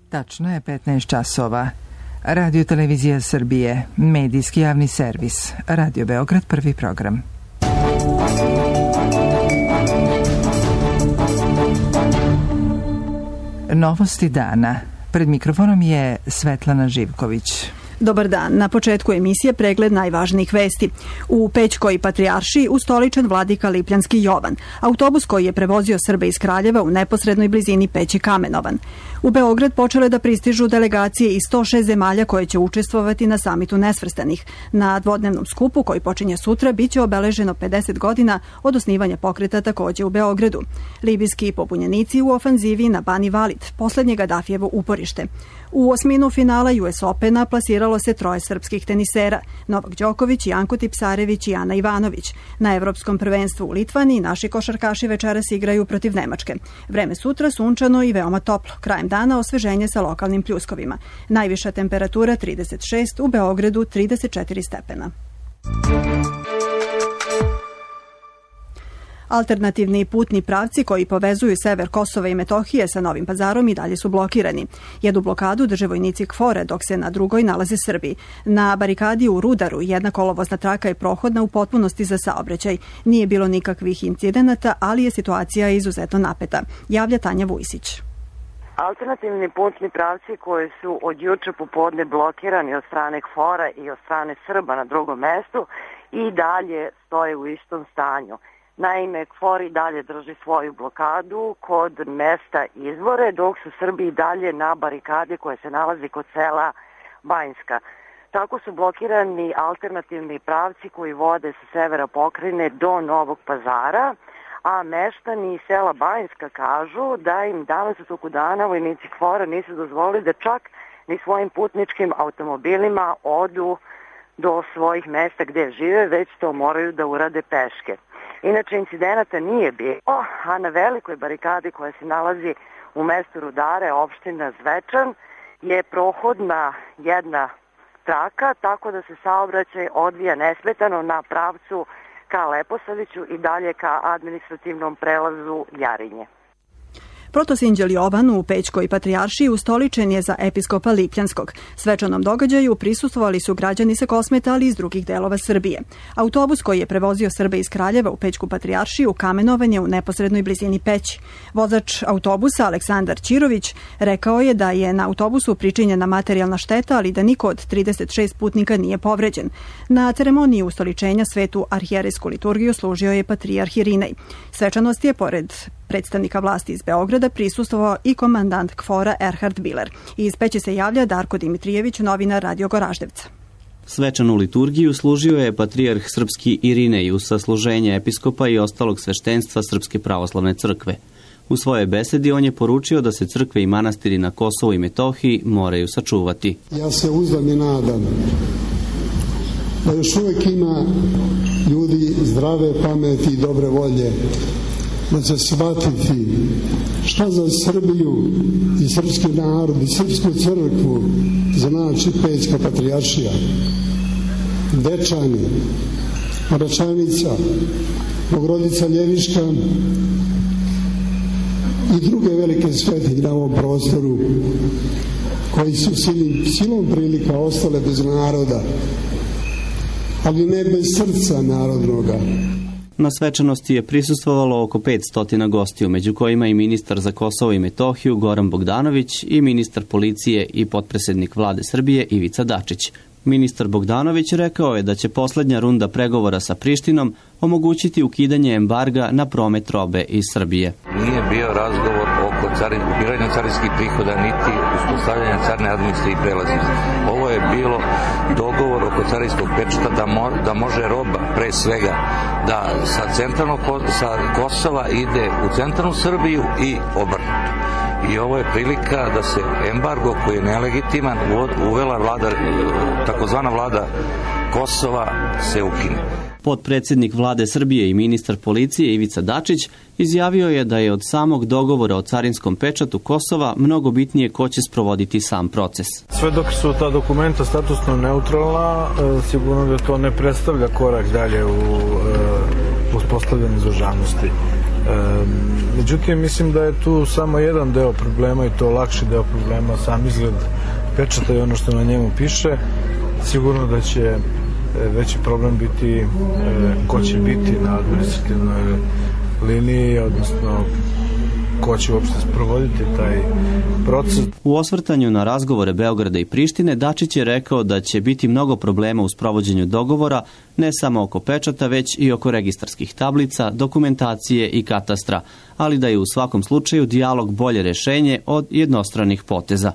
Tačno je 15 časova. Radio Televizija Srbije, medijski javni servis. Radio Beograd, prvi program. Novosti dana. Pred mikrofonom je Svetlana Živković. Dobar dan. Na početku emisije pregled najvažnijih vesti. U Pećkoj patrijaršiji ustoličen vladika Lipljanski Jovan. Autobus koji je prevozio Srbe iz Kraljeva u neposrednoj blizini Peći Kamenovan. U Beograd počele da pristižu delegacije iz 106 zemalja koje će učestvovati na samitu nesvrstanih. Na dvodnevnom skupu koji počinje sutra biće obeleženo 50 godina od osnivanja pokreta takođe u Beogradu. Libijski pobunjenici u ofanzivi na Bani Valid, poslednje Gadafijevo uporište. U osminu finala US Opena plasiralo se troje srpskih tenisera, Novak Đoković, Janko Tipsarević i Ana Ivanović. Na Evropskom prvenstvu u Litvaniji naši košarkaši večeras igraju protiv Nemačke. Vreme sutra sunčano i veoma toplo. Krajem dana osveženje sa lokalnim pljuskovima. Najviša temperatura 36, u Beogradu 34 stepena. Alternativni putni pravci koji povezuju sever Kosova i Metohije sa Novim Pazarom i dalje su blokirani. Jednu blokadu drže vojnici KFOR-a, dok se na drugoj nalaze Srbi. Na barikadi u Rudaru jedna kolovozna traka je prohodna u potpunosti za saobraćaj. Nije bilo nikakvih incidenata, ali je situacija izuzetno napeta. Javlja Tanja Vujsić. Alternativni putni pravci koji su od juče popodne blokirani od strane KFOR-a i od strane Srba na drugom mestu i dalje stoje u istom stanju. Naime, KFOR i dalje drži svoju blokadu kod mesta Izvore, dok su Srbi i dalje na barikadi koja se nalazi kod sela Banjska. Tako su blokirani alternativni pravci koji vode sa severa pokrajine do Novog Pazara, a meštani iz sela Banjska kažu da im danas u toku dana vojnici KFOR-a nisu dozvolili da čak ni svojim putničkim automobilima odu do svojih mesta gde žive, već to moraju da urade peške. Inače, incidenata nije bilo, a na velikoj barikadi koja se nalazi u mestu Rudare, opština Zvečan, je prohodna jedna traka, tako da se saobraćaj odvija nesmetano na pravcu ka Leposaviću i dalje ka administrativnom prelazu Jarinje. Protosinđel Jovan u Pećkoj patrijaršiji ustoličen je za episkopa Lipljanskog. Svečanom događaju prisustvovali su građani sa Kosmeta, ali i iz drugih delova Srbije. Autobus koji je prevozio Srbe iz Kraljeva u Pećku patrijaršiju kamenovan je u neposrednoj blizini Peći. Vozač autobusa Aleksandar Ćirović rekao je da je na autobusu pričinjena materijalna šteta, ali da niko od 36 putnika nije povređen. Na ceremoniji ustoličenja svetu arhijerejsku liturgiju služio je patrijarh Irinej. Svečanost je, pored predstavnika vlasti iz Beograda, prisustvovao i komandant KFOR-a Erhard Biler. Iz Peći se javlja Darko Dimitrijević, novinar Radio Goraždevca. Svečanu liturgiju služio je patrijarh srpski Irinej uz sasluženje episkopa i ostalog sveštenstva Srpske pravoslavne crkve. U svojoj besedi on je poručio da se crkve i manastiri na Kosovu i Metohiji moraju sačuvati. Ja se uzdam i nadam da još uvijek ima ljudi zdrave pameti i dobre volje, da će shvatiti šta za Srbiju i srpski narod i srpsku crkvu znači Pećka patrijaršija, Dečani, Maračanica, Bogorodica Ljeviška i druge velike svetinje na ovom prostoru koji su silom prilika ostale bez naroda, ali ne bez srca narodnoga. Na svečanosti je prisustvovalo oko 500 gostiju, među kojima i ministar za Kosovo i Metohiju Goran Bogdanović i ministar policije i potpredsednik vlade Srbije Ivica Dačić. Ministar Bogdanović rekao je da će poslednja runda pregovora sa Prištinom omogućiti ukidanje embarga na promet robe iz Srbije. Nije bio razgovor oko ubiranja carinskih prihoda niti uspostavljanja carne administracije i prelaznice. Ovo je bilo dogovor oko carinskog pečata da može roba pre svega da sa Kosova ide u centralnu Srbiju i obrnuto. I ovo je prilika da se embargo koji je nelegitiman uvela takozvana vlada Kosova se ukine. Potpredsednik vlade Srbije i ministar policije Ivica Dačić izjavio je da je od samog dogovora o carinskom pečatu Kosova mnogo bitnije ko će sprovoditi sam proces. Sve dok su ta dokumenta statusno neutralna, sigurno da to ne predstavlja korak dalje u uspostavljanju ostavljanje državnosti. Međutim, mislim da je tu samo jedan deo problema i to lakši deo problema, sam izgled pečata i ono što na njemu piše. Sigurno da će veći problem biti ko će biti na administrativnoj liniji, odnosno ko će uopšte sprovoditi taj proces. U osvrtanju na razgovore Beograda i Prištine, Dačić je rekao da će biti mnogo problema u sprovođenju dogovora, ne samo oko pečata, već i oko registarskih tablica, dokumentacije i katastra, ali da je u svakom slučaju dijalog bolje rešenje od jednostranih poteza.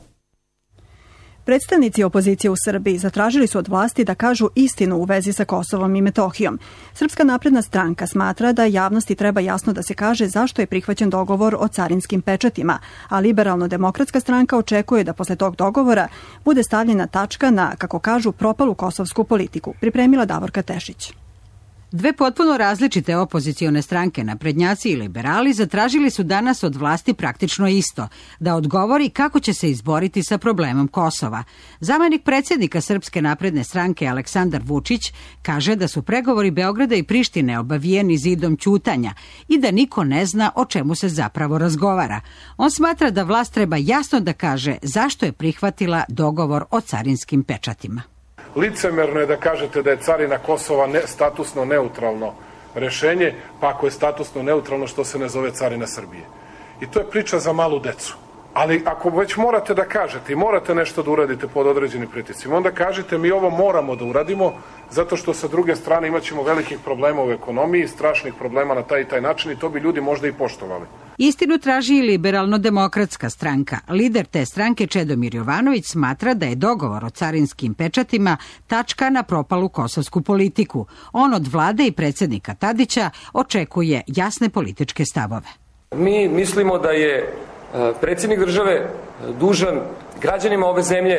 Predstavnici opozicije u Srbiji zatražili su od vlasti da kažu istinu u vezi sa Kosovom i Metohijom. Srpska napredna stranka smatra da javnosti treba jasno da se kaže zašto je prihvaćen dogovor o carinskim pečatima, a Liberalno-demokratska stranka očekuje da posle tog dogovora bude stavljena tačka na, kako kažu, propalu kosovsku politiku. Pripremila Davorka Tešić. Dve potpuno različite opozicione stranke, naprednjaci i liberali, zatražili su danas od vlasti praktično isto, da odgovori kako će se izboriti sa problemom Kosova. Zamenik predsjednika Srpske napredne stranke Aleksandar Vučić kaže da su pregovori Beograda i Prištine obavijeni zidom ćutanja i da niko ne zna o čemu se zapravo razgovara. On smatra da vlast treba jasno da kaže zašto je prihvatila dogovor o carinskim pečatima. Licemerno je da kažete da je carina Kosova statusno neutralno rešenje, pa ako je statusno neutralno, što se ne zove carina Srbije. I to je priča za malu decu. Ali ako već morate da kažete i morate nešto da uradite pod određenim pritiscima, onda kažete mi ovo moramo da uradimo, zato što sa druge strane imaćemo velikih problema u ekonomiji, strašnih problema na taj i taj način i to bi ljudi možda i poštovali. Istinu traži i Liberalno-demokratska stranka. Lider te stranke Čedomir Jovanović smatra da je dogovor o carinskim pečatima tačka na propalu kosovsku politiku. On od vlade i predsjednika Tadića očekuje jasne političke stavove. Mi mislimo da je predsjednik države dužan građanima ove zemlje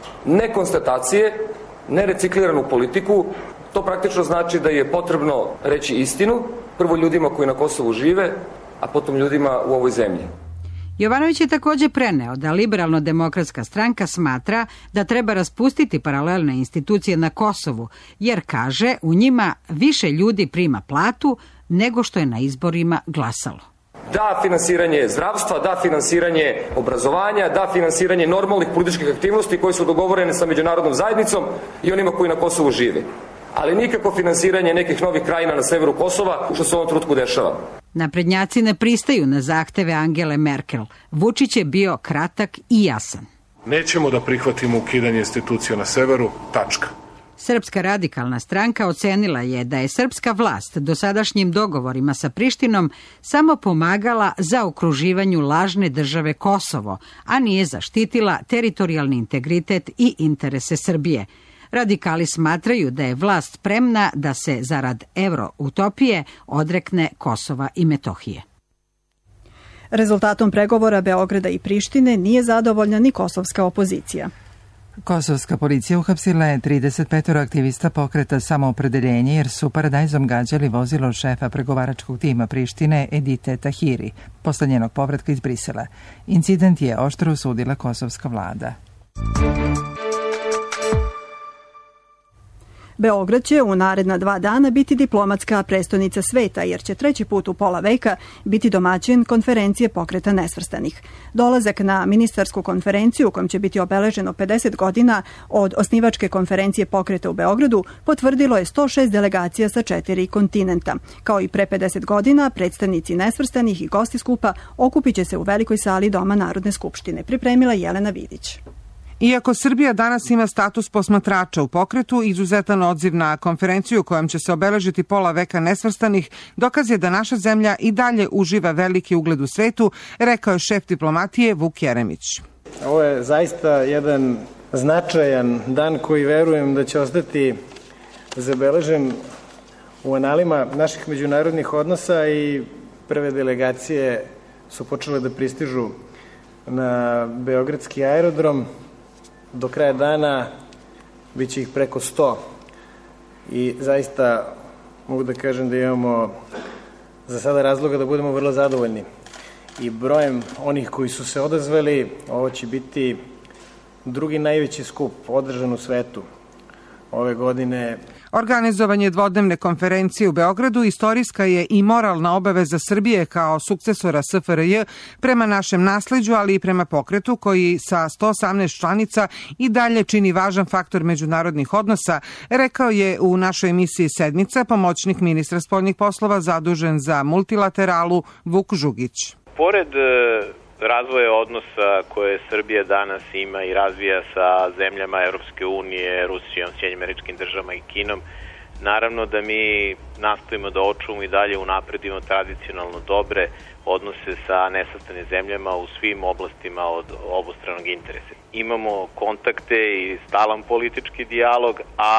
ne konstatacije, ne recikliranu politiku. To praktično znači da je potrebno reći istinu, prvo ljudima koji na Kosovu žive, a potom ljudima u ovoj zemlji. Jovanović je također preneo da Liberalno-demokratska stranka smatra da treba raspustiti paralelne institucije na Kosovu, jer kaže u njima više ljudi prima platu nego što je na izborima glasalo. Da finansiranje zdravstva, da finansiranje obrazovanja, da finansiranje normalnih političkih aktivnosti koje su dogovorene sa međunarodnom zajednicom i onima koji na Kosovu žive. Ali nikako finansiranje nekih novih krajina na severu Kosova, što se u ovom trenutku dešava. Naprednjaci ne pristaju na zahteve Angele Merkel. Vučić je bio kratak i jasan. Nećemo da prihvatimo ukidanje institucija na severu, tačka. Srpska radikalna stranka ocenila je da je srpska vlast dosadašnjim dogovorima sa Prištinom samo pomagala za okruživanju lažne države Kosovo, a nije zaštitila teritorijalni integritet i interese Srbije. Radikali smatraju da je vlast spremna da se zarad evroutopije odrekne Kosova i Metohije. Rezultatom pregovora Beograda i Prištine nije zadovoljna ni kosovska opozicija. Kosovska policija uhapsila je 35 aktivista pokreta Samoopredeljenje jer su paradajzom gađali vozilo šefa pregovaračkog tima Prištine Edite Tahiri posle njenog povratka iz Brisela. Incident je oštro osudila kosovska vlada. Beograd će u naredna 2 dana biti diplomatska prestonica sveta, jer će 3. put u pola veka biti domaćin konferencije pokreta nesvrstanih. Dolazak na ministarsku konferenciju, u kojom će biti obeleženo 50 godina od osnivačke konferencije pokreta u Beogradu, potvrdilo je 106 delegacija sa 4 kontinenta. Kao i pre 50 godina, predstavnici nesvrstanih i gosti skupa okupit će se u velikoj sali Doma Narodne skupštine. Pripremila Jelena Vidić. Iako Srbija danas ima status posmatrača u pokretu, izuzetan odziv na konferenciju kojom će se obeležiti pola veka nesvrstanih, dokaz je da naša zemlja i dalje uživa veliki ugled u svetu, rekao je šef diplomatije Vuk Jeremić. Ovo je zaista jedan značajan dan koji verujem da će ostati zabeležen u analima naših međunarodnih odnosa i prve delegacije su počele da pristižu na beogradski aerodrom. Do kraja dana bit će ih preko 100 i zaista mogu da kažem da imamo za sada razloga da budemo vrlo zadovoljni. I brojem onih koji su se odazvali, ovo će biti drugi najveći skup održan u svetu ove godine. Organizovanje dvodnevne konferencije u Beogradu istorijska je i moralna obaveza Srbije kao sukcesora SFRJ prema našem nasleđu, ali i prema pokretu koji sa 118 članica i dalje čini važan faktor međunarodnih odnosa, rekao je u našoj emisiji Sedmica pomoćnik ministra spoljnih poslova zadužen za multilateralu Vuk Žugić. Pored razvoja odnosa koje Srbija danas ima i razvija sa zemljama Evropske unije, Rusijom, Sjedinjenim Američkim Državama i Kinom, naravno da mi nastojimo da očuvamo i dalje unapredimo tradicionalno dobre odnose sa nesvrstanim zemljama u svim oblastima od obostranog interesa. Imamo kontakte i stalan politički dijalog, a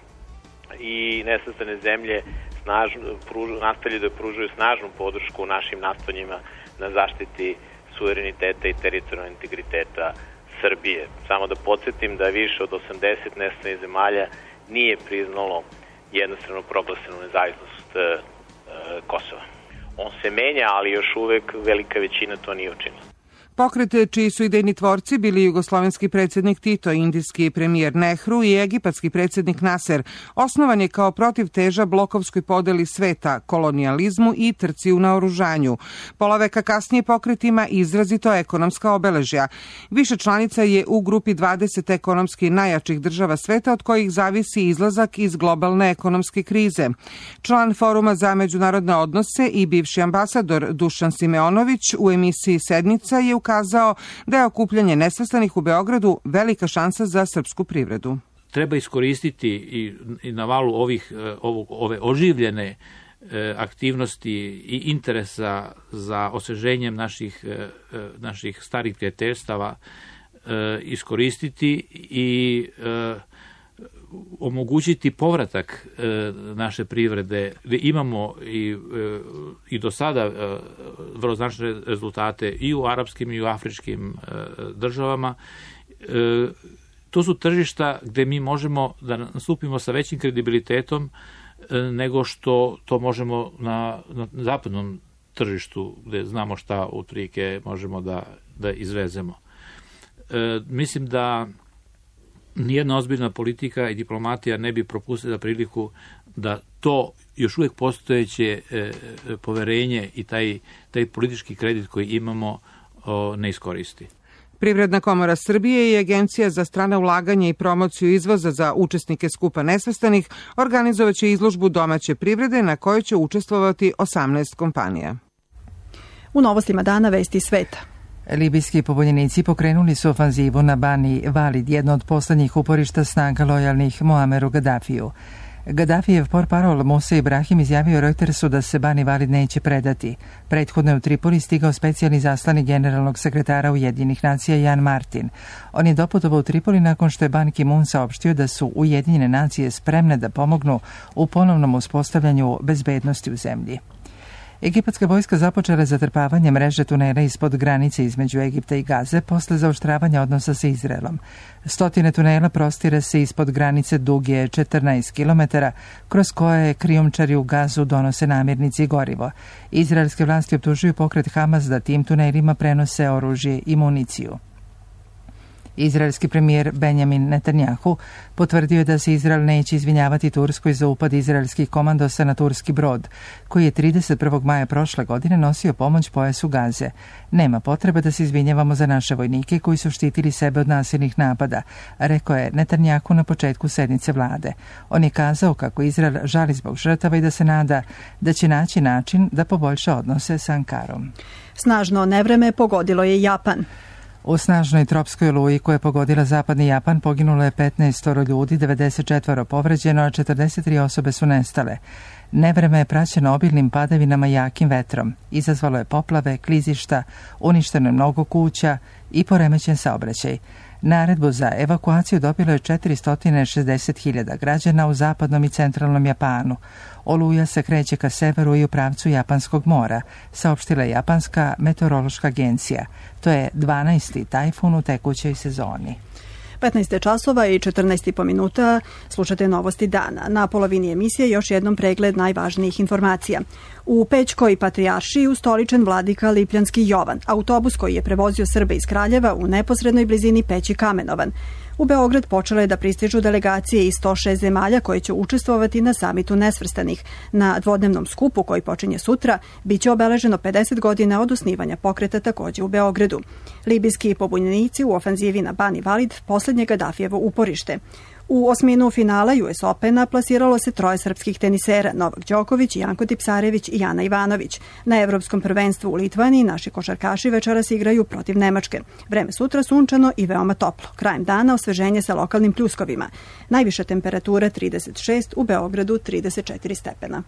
i nesvrstane zemlje nastavljaju da pružaju snažnu podršku našim nastojanjima na zaštiti suvereniteta i teritorijalnog integriteta Srbije. Samo da podsjetim da više od 80 nesvrstanih zemalja nije priznalo jednostrano proglasenu nezavisnost Kosova. On se menja, ali još uvek velika većina to nije učinila. Pokret čiji su idejni tvorci bili jugoslovenski predsjednik Tito, indijski premijer Nehru i egipatski predsjednik Naser, osnovan je kao protivteža blokovskoj podeli sveta, kolonijalizmu i trci u naoružanju. Pola veka kasnije pokret ima izrazito ekonomska obeležja. Više članica je u grupi 20 ekonomski najjačih država sveta od kojih zavisi izlazak iz globalne ekonomske krize. Član Foruma za međunarodne odnose i bivši ambasador Dušan Simeonović u emisiji Sedmica je ukazao da je okupljanje nesvrstanih u Beogradu velika šansa za srpsku privredu. Treba iskoristiti i na valu ove oživljene aktivnosti i interesa za osveženjem naših starih prijateljstava, iskoristiti i omogućiti povratak naše privrede. Imamo i do sada vrlo značajne rezultate i u arapskim i u afričkim državama. To su tržišta gde mi možemo da nastupimo sa većim kredibilitetom nego što to možemo na zapadnom tržištu gde znamo šta otprilike možemo da izvezemo. Mislim da nijedna ozbiljna politika i diplomatija ne bi propustila priliku da to još uvijek postojeće poverenje i taj politički kredit koji imamo ne iskoristi. Privredna komora Srbije i Agencija za strana ulaganja i promociju izvoza za učesnike skupa nesvrstanih organizovaće izložbu domaće privrede na kojoj će učestvovati 18 kompanija. U novostima dana vesti sveta. Libijski pobunjenici pokrenuli su ofanzivu na Bani Valid, jedno od poslednjih uporišta snaga lojalnih Muameru Gaddafiju. Gaddafijev portparol Musa Ibrahim izjavio Reutersu da se Bani Valid neće predati. Prethodno je u Tripoli stigao specijalni zaslanik generalnog sekretara Ujedinjenih nacija Jan Martin. On je doputovao u Tripoli nakon što je Ban Ki-moon saopštio da su Ujedinjene nacije spremne da pomognu u ponovnom uspostavljanju bezbednosti u zemlji. Egipatska vojska započela zatrpavanje mreže tunela ispod granice između Egipta i Gaze posle zaoštravanja odnosa sa Izraelom. Stotine tunela prostire se ispod granice duge 14 km, kroz koje krijumčari u Gazu donose namirnice i gorivo. Izraelske vlasti optužuju pokret Hamas da tim tunelima prenose oružje i municiju. Izraelski premijer Benjamin Netanjahu potvrdio je da se Izrael neće izvinjavati Turskoj za upad izraelskih komandosa na turski brod, koji je 31. maja prošle godine nosio pomoć pojasu Gaze. Nema potrebe da se izvinjavamo za naše vojnike koji su štitili sebe od nasilnih napada, rekao je Netanjahu na početku sednice vlade. On je kazao kako Izrael žali zbog žrtava i da se nada da će naći način da poboljša odnose sa Ankarom. Snažno nevreme pogodilo je Japan. U snažnoj tropskoj oluji koja je pogodila zapadni Japan poginulo je 15 ljudi, 94 povređeno, a 43 osobe su nestale. Nevreme je praćeno obilnim padavinama i jakim vetrom. Izazvalo je poplave, klizišta, uništeno je mnogo kuća i poremećen saobraćaj. Naredbu za evakuaciju dobilo je 460.000 građana u zapadnom i centralnom Japanu. Oluja se kreće ka severu i u pravcu Japanskog mora, saopštila je Japanska meteorološka agencija. To je 12. tajfun u tekućoj sezoni. 15 časova i 14,5 minuta slušate novosti dana. Na polovini emisije još jednom pregled najvažnijih informacija. U Pećkoj patrijaršiji ustoličen vladika Lipljanski Jovan, autobus koji je prevozio Srbe iz Kraljeva u neposrednoj blizini Peći Kamenovan. U Beograd počele da pristižu delegacije iz 106 zemalja koje će učestvovati na samitu nesvrstanih. Na dvodnevnom skupu koji počinje sutra biće obeleženo 50 godina od osnivanja pokreta takođe u Beogradu. Libijski pobunjenici u ofanzivi na Bani Valid poslednje Gadafijevo uporište. U osminu finala US Opena plasiralo se troje srpskih tenisera, Novak Đoković, Janko Tipsarević i Ana Ivanović. Na Evropskom prvenstvu u Litvaniji naši košarkaši večeras igraju protiv Nemačke. Vreme sutra sunčano i veoma toplo. Krajem dana osveženje sa lokalnim pljuskovima. Najviša temperatura 36, u Beogradu 34 stepena.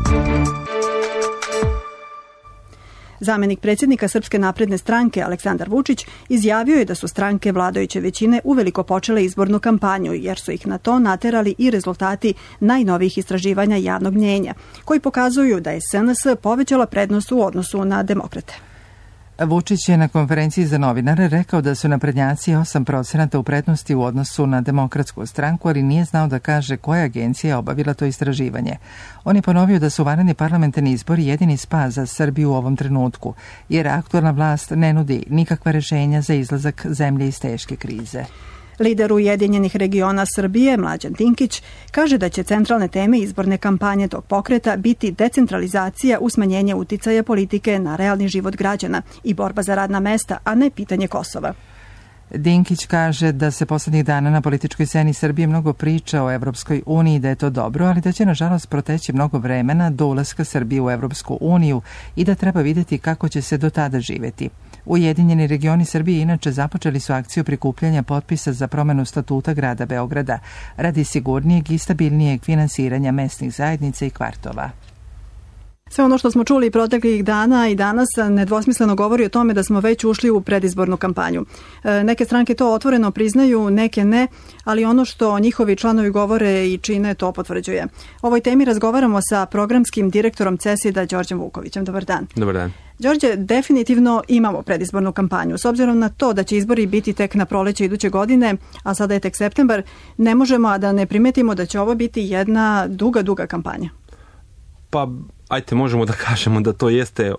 Zamenik predsjednika Srpske napredne stranke Aleksandar Vučić izjavio je da su stranke vladajuće većine uveliko počele izbornu kampanju, jer su ih na to naterali i rezultati najnovijih istraživanja javnog mnjenja, koji pokazuju da je SNS povećala prednost u odnosu na demokrate. Vučić je na konferenciji za novinare rekao da su naprednjaci 8% u prednosti u odnosu na Demokratsku stranku, ali nije znao da kaže koja agencija je obavila to istraživanje. On je ponovio da su vanredni parlamentarni izbori jedini spas za Srbiju u ovom trenutku, jer aktualna vlast ne nudi nikakva rešenja za izlazak zemlje iz teške krize. Lider Ujedinjenih regiona Srbije, Mlađan Dinkić, kaže da će centralne teme izborne kampanje tog pokreta biti decentralizacija u smanjenje uticaja politike na realni život građana i borba za radna mesta, a ne pitanje Kosova. Dinkić kaže da se poslednjih dana na političkoj sceni Srbije mnogo priča o Evropskoj uniji, da je to dobro, ali da će nažalost proteći mnogo vremena do ulaska Srbije u Evropsku uniju i da treba vidjeti kako će se do tada živjeti. Ujedinjeni regioni Srbije inače započeli su akciju prikupljanja potpisa za promenu statuta grada Beograda radi sigurnijeg i stabilnijeg finansiranja mesnih zajednica i kvartova. Sve ono što smo čuli proteklih dana i danas nedvosmisleno govori o tome da smo već ušli u predizbornu kampanju. Neke stranke to otvoreno priznaju, neke ne, ali ono što njihovi članovi govore i čine to potvrđuje. O ovoj temi razgovaramo sa programskim direktorom CESID-a Đorđem Vukovićem. Dobar dan. Dobar dan. Đorđe, definitivno imamo predizbornu kampanju. S obzirom na to da će izbori biti tek na proleće iduće godine, a sada je tek septembar, ne možemo a da ne primetimo da će ovo biti jedna duga kampanja. Pa, ajte, možemo da kažemo da to jeste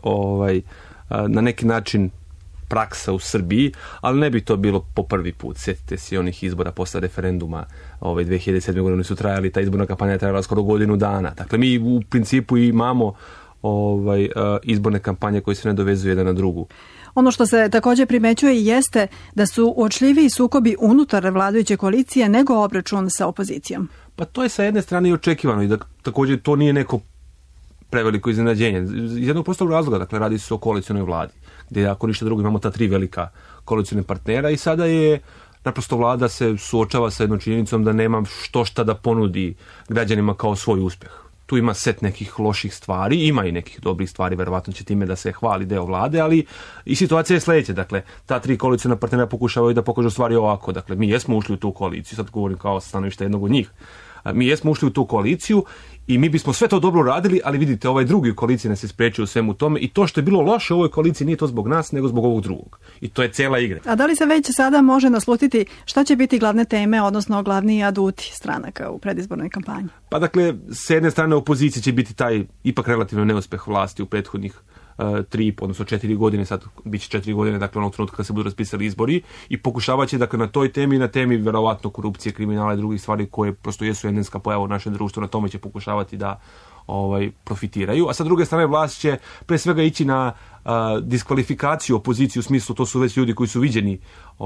na neki način praksa u Srbiji, ali ne bi to bilo po prvi put. Sjetite se onih izbora posle referenduma 2007. godine su trajali, ta izborna kampanja je trajala skoro godinu dana. Dakle, mi u principu imamo izborne kampanje koje se ne dovezuju jedna na drugu. Ono što se također primećuje jeste da su uočljiviji sukobi unutar vladajuće koalicije nego obračun sa opozicijom. Pa to je sa jedne strane i očekivano i da također to nije neko preveliko iznenađenje. Iz jednog prostog razloga, dakle, radi se o koalicionoj vladi, gdje ako ništa drugo imamo ta tri velika koalicijone partnera i sada je naprosto vlada se suočava sa jednom činjenicom da nema šta da ponudi građanima kao svoj uspjeh. Tu ima set nekih loših stvari, ima i nekih dobrih stvari, verovatno će time da se hvali deo vlade, ali i situacija je sljedeća. Dakle, ta tri koalicijona partnera pokušavaju da pokažu stvari ovako. Dakle, mi jesmo ušli u tu koaliciju, sad govorim kao stanovište jednog od njih. Mi jesmo ušli u tu koaliciju i mi bismo sve to dobro radili, ali vidite, ovaj drugi u koaliciji nas je spriječio u svemu tome i to što je bilo loše u ovoj koaliciji nije to zbog nas, nego zbog ovog drugog. I to je cela igra. A da li se već sada može naslutiti šta će biti glavne teme, odnosno glavni aduti stranaka u predizbornoj kampanji? Pa dakle, s jedne strane opozicije će biti taj ipak relativno neuspeh vlasti u prethodnih 3, odnosno 4 godine, sad bit će 4 godine, dakle onog trenutka kad se budu raspisali izbori i pokušavat će, dakle, na toj temi, na temi verovatno korupcije, kriminala i drugih stvari koje prosto jesu endemska pojava u našem društvu, na tome će pokušavati da profitiraju. A sa druge strane vlast će pre svega ići na diskvalifikaciju opozicije, u smislu to su već ljudi koji su viđeni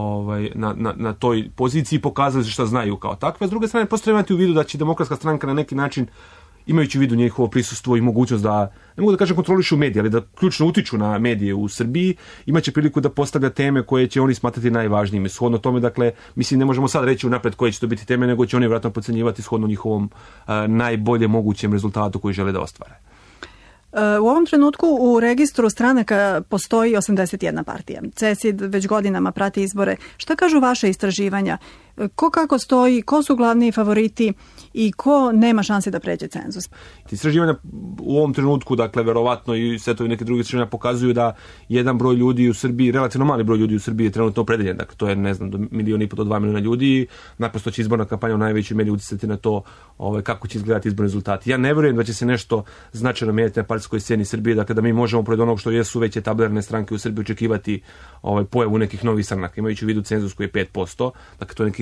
na toj poziciji i pokazali šta znaju kao takve. S druge strane, prosto imati u vidu da će Demokratska stranka na neki način, imajući u vidu njihovo prisustvo i mogućnost da, ne mogu da kažem kontrolišu medije, ali da ključno utiču na medije u Srbiji, imaće priliku da postavlja teme koje će oni smatrati najvažnijim. Shodno tome, dakle, mislim, ne možemo sad reći unapred koje će to biti teme, nego će oni vjerojatno procenjivati shodno njihovom najbolje mogućem rezultatu koji žele da ostvare. U ovom trenutku u registru stranaka postoji 81 partija. CESID već godinama prati izbore. Šta kažu vaše istraživanja? Ko kako stoji, ko su glavni favoriti i ko nema šanse da pređe cenzus? Istraživanja u ovom trenutku, dakle, verovatno i svetovi neke druge istraživanja pokazuju da jedan broj ljudi u Srbiji, relativno mali broj ljudi u Srbiji je trenutno opredeljen. Dakle, to je, ne znam, do 1,5 miliona do 2 miliona ljudi. Naprosto će izborna kampanja u najvećoj meri uticati na to kako će izgledati izborni rezultati. Ja ne vjerujem da će se nešto značajno mijenjati na partijskoj sceni Srbije, dakle, da mi možemo pred onog što jesu već etablirane stranke u Srbiji očekivati pojavu nekih novih stranaka, imajući u vidu cenzus koji je 5%, dakle, to je nekih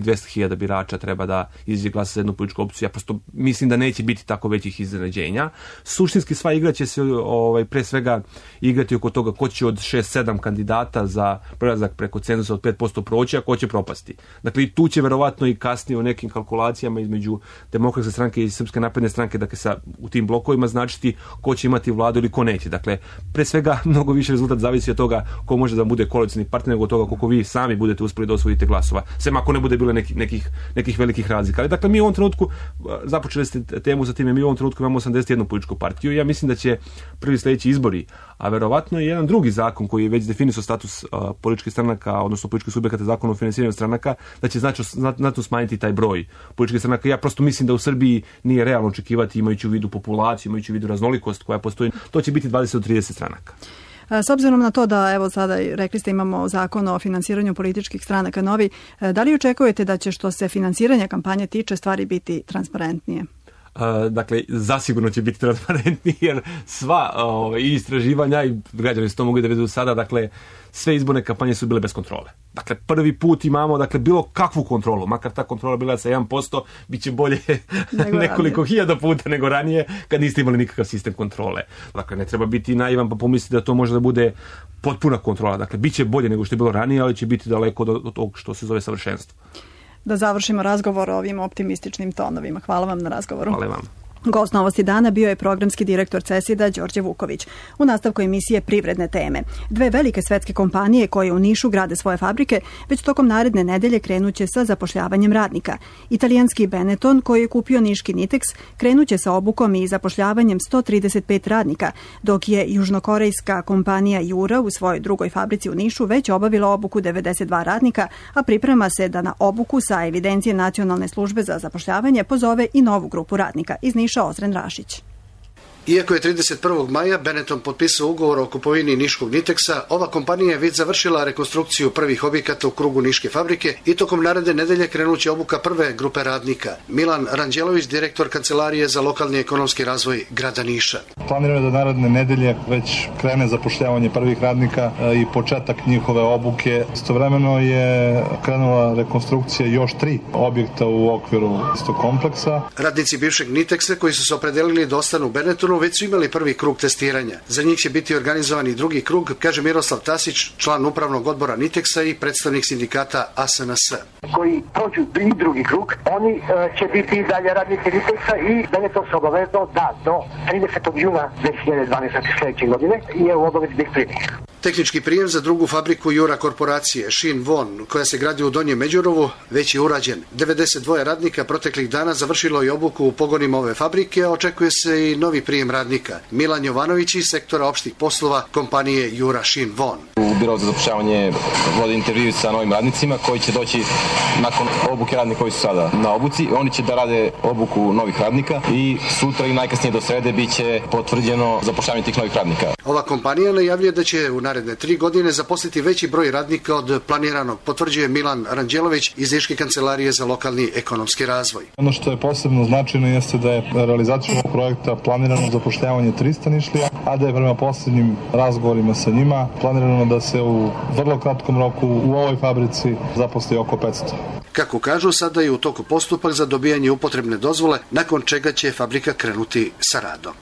nekih 200.000 birača treba da izađe glasa za jednu političku opciju. Ja prosto mislim da neće biti tako većih iznenađenja. Suštinski sva igra će se pre svega igrati oko toga ko će od 6-7 kandidata za prelazak preko cenzusa od 5% proći, a ko će propasti. Dakle, tu će verovatno i kasnije u nekim kalkulacijama između Demokratske stranke i Srpske napredne stranke, dakle u tim blokovima značiti ko će imati vladu ili ko neće. Dakle, pre svega mnogo više rezultat zavisi od toga ko može da bude koalicioni partner nego od toga koliko vi sami budete uspeli da osvojite glasova. Sem ako ne bude bilo nekih velikih razlika. Ali dakle, mi u ovom trenutku, započeli ste temu sa time, mi u ovom trenutku imamo 81 političku partiju. Ja mislim da će prvi sledeći izbori, a verovatno je jedan drugi zakon koji je već definisao status političkih stranaka, odnosno političkih subjekata, zakon o finansiranju stranaka, da će znatno smanjiti taj broj političkih stranaka. Ja prosto mislim da u Srbiji nije realno očekivati, imajući u vidu populaciju, imajući u vidu raznolikost koja postoji, to će biti 20 do 30 stranaka. S obzirom na to da, evo sada rekli ste, imamo zakon o finansiranju političkih stranaka novi, da li očekujete da će, što se finansiranja kampanje tiče, stvari biti transparentnije? Dakle, zasigurno će biti transparentni, jer sva i istraživanja, i građani su to mogli da vidu sada, dakle, sve izborne kampanje su bile bez kontrole. Dakle, prvi put imamo, dakle, bilo kakvu kontrolu, makar ta kontrola bila sa 1%, bit će bolje nekoliko hiljada puta nego ranije, kad niste imali nikakav sistem kontrole. Dakle, ne treba biti naivan pa pomisliti da to može da bude potpuna kontrola. Dakle, bit će bolje nego što je bilo ranije, ali će biti daleko od tog što se zove savršenstvo. Da završimo razgovor o ovim optimističnim tonovima. Hvala vam na razgovoru. Hvala vam. Gost Novosti dana bio je programski direktor CESID-a Đorđe Vuković. U nastavku emisije privredne teme. Dve velike svetske kompanije koje u Nišu grade svoje fabrike već tokom naredne nedelje krenuće sa zapošljavanjem radnika. Italijanski Benetton, koji je kupio niški Nitex, krenuće sa obukom i zapošljavanjem 135 radnika, dok je južnokorejska kompanija Jura u svojoj drugoj fabrici u Nišu već obavila obuku 92 radnika, a priprema se da na obuku sa evidencije Nacionalne službe za zapošljavanje pozove i novu grupu radnika. Iz Niša Ozren Rašić. Iako je 31. maja Benetton potpisao ugovor o kupovini niškog Nitexa, ova kompanija je već završila rekonstrukciju prvih objekata u krugu niške fabrike i tokom naredne nedelje krenuće obuka prve grupe radnika. Milan Ranđelović, direktor Kancelarije za lokalni ekonomski razvoj grada Niša. Planirano je da naredne nedelje već krene zapošljavanje prvih radnika i početak njihove obuke. Istovremeno je krenula rekonstrukcija još 3 objekta u okviru istog kompleksa. Radnici bivšeg Nitexa koji su se opredelili da ostanu u Benettonu već su imali prvi krug testiranja. Za njih će biti organizovan i drugi krug, kaže Miroslav Tasić, član upravnog odbora Nitexa i predstavnik sindikata ASNS. Koji prođu i drugi krug, oni će biti dalje radnici Nitexa i Benetton se obavezao da do 30. juna 2012. sljedeće godine je u obavezi da ih primi. Tehnički prijem za drugu fabriku Jura korporacije Shin Won, koja se gradi u Donjem Međurovu, već je urađen. 92 radnika proteklih dana završilo je obuku u pogonima ove fabrike, a očekuje se i novi prijem radnika. Milan Jovanović iz sektora opštih poslova kompanije Jura Shin Won. U Biro za zapošljavanje vode intervju sa novim radnicima koji će doći nakon obuke radnika koji su sada na obuci. Oni će da rade obuku novih radnika i sutra i najkasnije do srede biće potvrđeno zapošljavanje tih novih radnika. Ova kompanija najavljuje da će u naredne 3 godine zaposliti veći broj radnika od planiranog, potvrđuje Milan Ranđelović iz Niške kancelarije za lokalni ekonomski razvoj. Ono što je posebno značajno jeste da je realizacijom ovog projekta planirano zapošljavanje 300 Nišlija, a da je prema posljednjim razgovorima sa njima planirano da se u vrlo kratkom roku u ovoj fabrici zaposli oko 500. Kako kažu, sada je u toku postupak za dobijanje upotrebne dozvole, nakon čega će fabrika krenuti sa radom.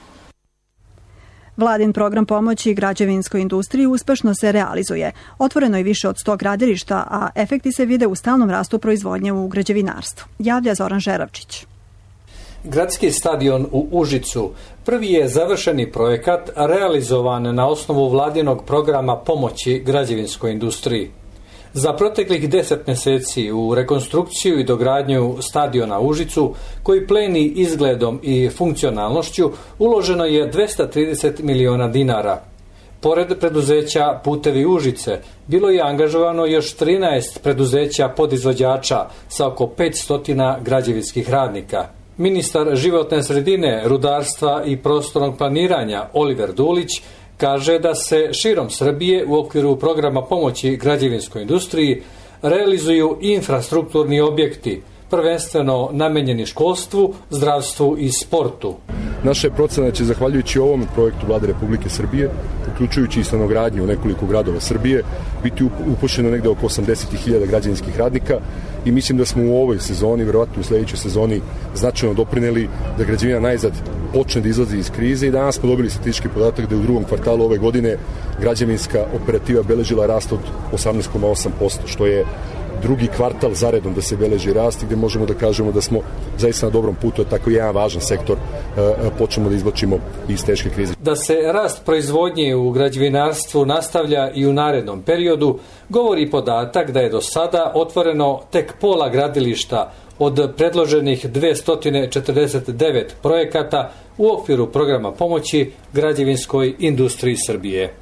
Vladin program pomoći građevinskoj industriji uspešno se realizuje. Otvoreno je više od 100 gradilišta, a efekti se vide u stalnom rastu proizvodnje u građevinarstvu. Javlja Zoran Žeravčić. Gradski stadion u Užicu prvi je završeni projekat realizovan na osnovu vladinog programa pomoći građevinskoj industriji. Za proteklih 10 mjeseci u rekonstrukciju i dogradnju stadiona Užicu, koji pleni izgledom i funkcionalnošću, uloženo je 230 miliona dinara. Pored preduzeća Putevi Užice, bilo je angažovano još 13 preduzeća podizvođača sa oko 500 građevinskih radnika. Ministar životne sredine, rudarstva i prostornog planiranja Oliver Dulić kaže da se širom Srbije u okviru programa pomoći građevinskoj industriji realizuju infrastrukturni objekti, prvenstveno namenjeni školstvu, zdravstvu i sportu. Naša je procena da će zahvaljujući ovom projektu Vlade Republike Srbije, uključujući i stanogradnju u nekoliko gradova Srbije, biti upošljeno negde oko 80.000 građevinskih radnika i mislim da smo u ovoj sezoni, verovatno u sledećoj sezoni, značajno doprineli da građevina najzad počne da izlazi iz krize i danas smo dobili statistički podatak da je u drugom kvartalu ove godine građevinska operativa beležila rast od 18,8%, što je drugi kvartal zaredom da se beleži rast i gde možemo da kažemo da smo zaista na dobrom putu, a tako jedan važan sektor počnemo da izvlačimo iz teške krize. Da se rast proizvodnje u građevinarstvu nastavlja i u narednom periodu, govori podatak da je do sada otvoreno tek pola gradilišta od predloženih 249 projekata u okviru programa pomoći građevinskoj industriji Srbije.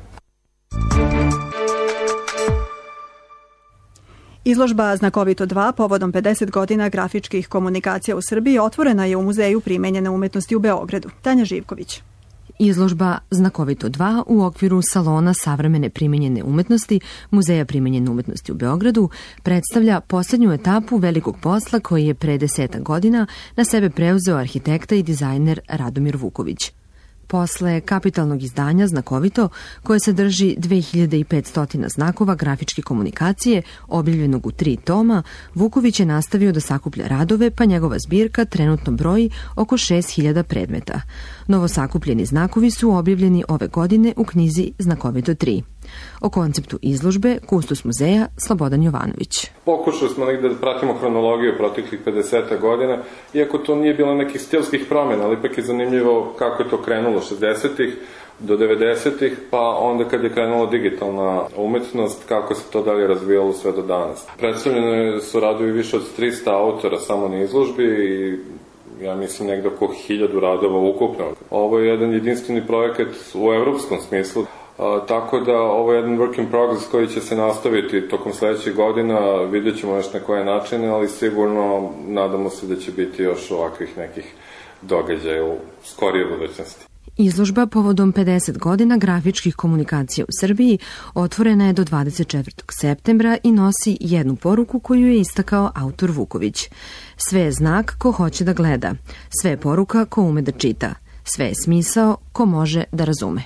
Izložba Znakovito 2 povodom 50 godina grafičkih komunikacija u Srbiji otvorena je u Muzeju primenjene umetnosti u Beogradu. Tanja Živković. Izložba Znakovito 2 u okviru Salona savremene primenjene umetnosti Muzeja primenjene umetnosti u Beogradu predstavlja poslednju etapu velikog posla koji je pre 10 godina na sebe preuzeo arhitekta i dizajner Radomir Vuković. Posle kapitalnog izdanja Znakovito, koje sadrži 2500 znakova grafičke komunikacije, objavljenog u 3 toma, Vuković je nastavio da sakuplja radove, pa njegova zbirka trenutno broji oko 6000 predmeta. Novosakupljeni znakovi su objavljeni ove godine u knjizi Znakovito 3. O konceptu izložbe kustos muzeja Slobodan Jovanović. Pokušali smo negde da pratimo hronologiju proteklih 50 godina, iako to nije bilo nekih stilskih promjena, ali ipak je zanimljivo kako je to krenulo 60-ih do 90-ih, pa onda kad je krenula digitalna umetnost, kako se to dalje razvijalo sve do danas. Predstavljene su radovi više od 300 autora samo na izložbi i ja mislim negde oko 1000 radova ukupno. Ovo je jedan jedinstveni projekat u evropskom smislu. Tako da ovo je jedan work in progress koji će se nastaviti tokom sledećih godina, vidjet ćemo još na koje načine, ali sigurno nadamo se da će biti još ovakvih nekih događaja u skorijoj budućnosti. Izložba povodom 50 godina grafičkih komunikacija u Srbiji otvorena je do 24. septembra i nosi jednu poruku koju je istakao autor Vuković. Sve je znak ko hoće da gleda, sve je poruka ko ume da čita, sve je smisao ko može da razume.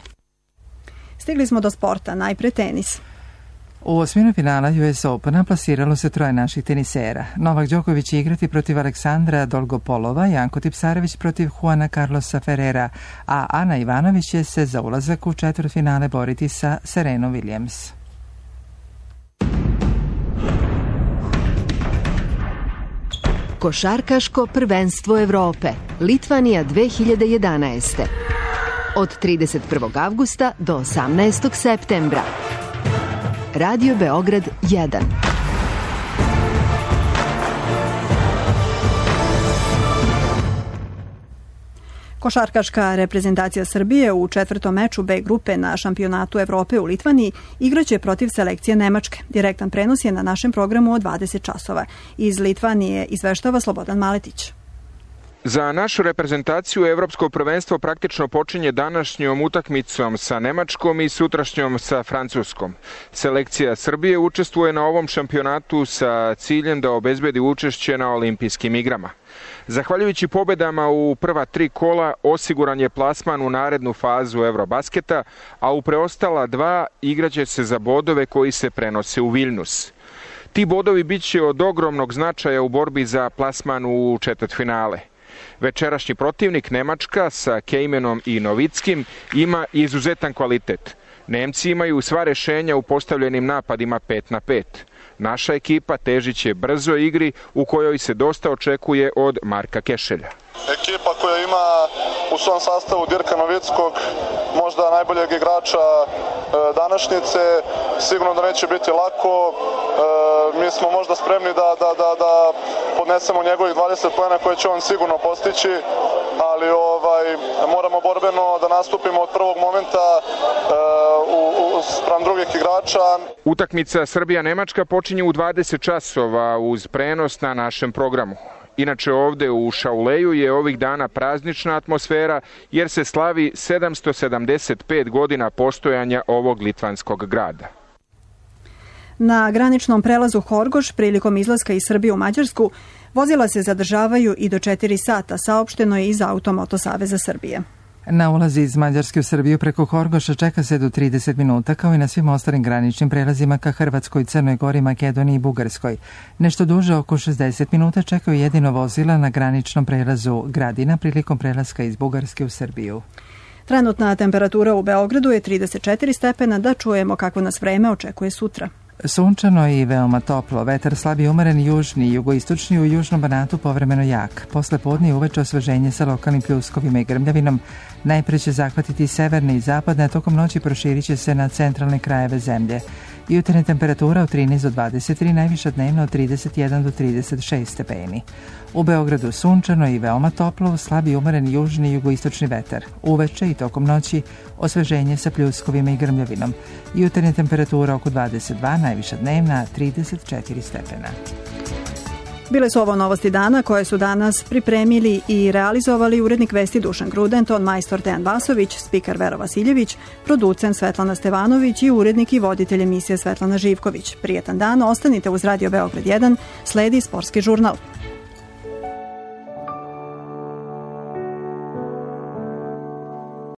Stigli smo do sporta, najpre tenis. U osmini finala US Opena plasiralo se 3 naših tenisera. Novak Đoković će igrati protiv Aleksandra Dolgopolova, Janko Tipsarević protiv Juana Carlosa Ferrera, a Ana Ivanović će se za ulazak u četvrtfinale boriti sa Serenom Williams. Košarkaško prvenstvo Evrope, Litvanija 2011. Od 31. avgusta do 18. septembra. Radio Beograd 1. Košarkaška reprezentacija Srbije u četvrtom meču B grupe na šampionatu Evrope u Litvaniji igraće protiv selekcije Nemačke. Direktan prenos je na našem programu od 20 časova. Iz Litvanije izveštava Slobodan Maletić. Za našu reprezentaciju evropsko prvenstvo praktično počinje današnjom utakmicom sa Nemačkom i sutrašnjom sa Francuskom. Selekcija Srbije učestvuje na ovom šampionatu sa ciljem da obezbedi učešće na olimpijskim igrama. Zahvaljujući pobedama u prva 3 kola osiguran je plasman u narednu fazu Eurobasketa, a u preostala 2 igraće se za bodove koji se prenose u Viljnus. Ti bodovi bit će od ogromnog značaja u borbi za plasman u četvrtfinale. Večerašnji protivnik Nemačka sa Kejmenom i Novickim ima izuzetan kvalitet. Nemci imaju sva rešenja u postavljenim napadima 5-5. Naša ekipa težiće brzoj igri u kojoj se dosta očekuje od Marka Kešelja. Ekipa koja ima u svom sastavu Dirka Novickog, možda najboljeg igrača današnjice, sigurno da neće biti lako. Mi smo možda spremni da podnesemo njegovih 20 poena koje će on sigurno postići, ali moramo borbeno da nastupimo od prvog momenta spram drugih igrača. Utakmica Srbija-Nemačka počinje u 20 časova uz prenos na našem programu. Inače ovde u Šauleju je ovih dana praznična atmosfera jer se slavi 775 godina postojanja ovog litvanskog grada. Na graničnom prelazu Horgoš prilikom izlaska iz Srbije u Mađarsku vozila se zadržavaju i do 4 sata, saopšteno je iz Automoto Saveza Srbije. Na ulazi iz Mađarske u Srbiju preko Horgoša čeka se do 30 minuta, kao i na svim ostalim graničnim prelazima ka Hrvatskoj, Crnoj Gori, Makedoniji i Bugarskoj. Nešto duže, oko 60 minuta, čekaju jedino vozila na graničnom prelazu Gradina prilikom prelaska iz Bugarske u Srbiju. Trenutna temperatura u Beogradu je 34 stepena, da čujemo kako nas vreme očekuje sutra. Sunčano i veoma toplo, vetar slab i umeren južni i jugoistočni, u južnom Banatu povremeno jak. Posle podne i uveče osveženje sa lokalnim pljuskovima i grmljavinom. Najpre će zahvatiti severne i zapadne, a tokom noći proširit će se na centralne krajeve zemlje. Jutarnja temperatura od 13 do 23, najviša dnevna od 31 do 36 stepeni. U Beogradu sunčano i veoma toplo, slab i umeren južni i jugoistočni vetar. Uveče i tokom noći osveženje sa pljuskovima i grmljavinom. Jutarnja temperatura oko 22, najviša dnevna 34 stepena. Bile su ovo novosti dana koje su danas pripremili i realizovali urednik vesti Dušan Gruden, ton majstor Dejan Vasović, spiker Vera Vasiljević, producent Svetlana Stevanović i urednik i voditelj emisije Svetlana Živković. Prijetan dan, ostanite uz Radio Beograd 1, sledi sportski žurnal.